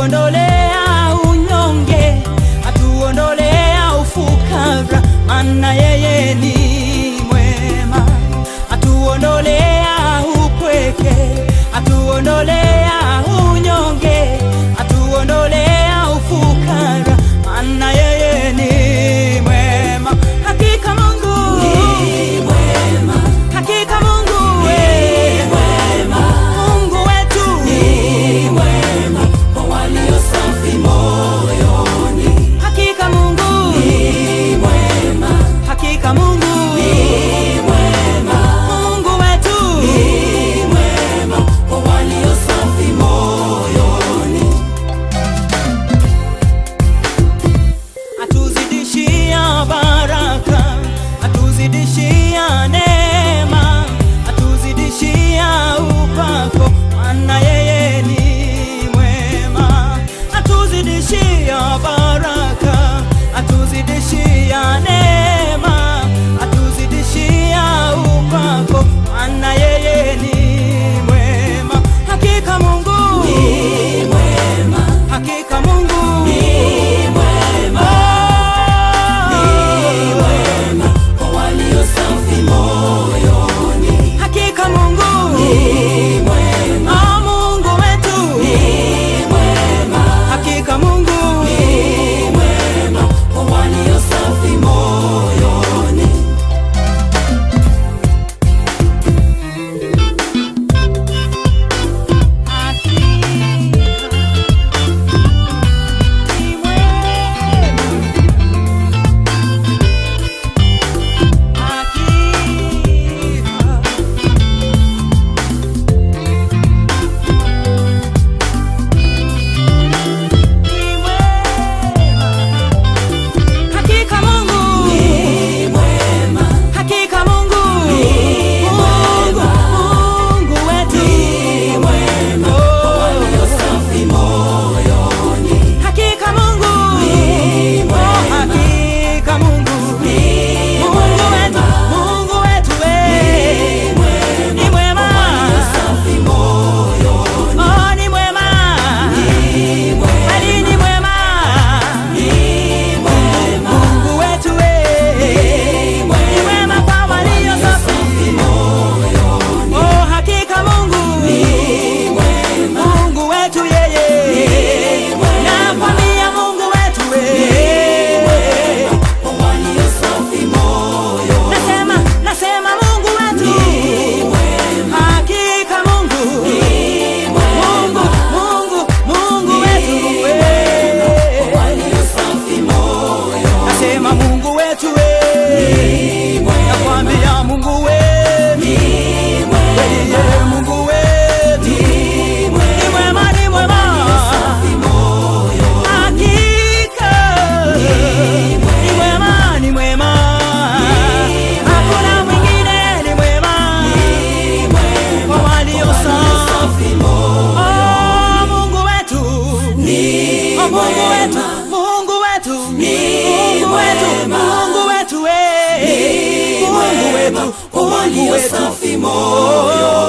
atuondolea unyonge, atuondolea ufukara, maana yeye ni mwema. Atuondolea upweke, atuondolea unyonge, atuondolea ufukara, maana yeye ni mwema. Hakika Mungu ni mwema, hakika Mungu ni mwema, Mungu wetu ni mwema kwa walio safi moyoni. Hakika Mungu ni mwema, hakika Mungu ni mwema, Mungu wetu ni mwema kwa walio safi moyoni. Atuzidishia baraka, atuzidishia neema, atuzidishia upako, maana yeye ni mwema. Atuzidishia baraka, atuzidishia neema, atuzidishia upako, maana yeye ni mwema. Hakika Mungu ni mwema, hakika Mungu ni mwema, ni mwema kwa walio safi moyoni. Hakika Mungu ni mwema, Mungu wetu ni mwema, hakika Mungu ni mwema kwa walio safi moyoni. Mungu wetu, Mungu wetu, Mungu wetu,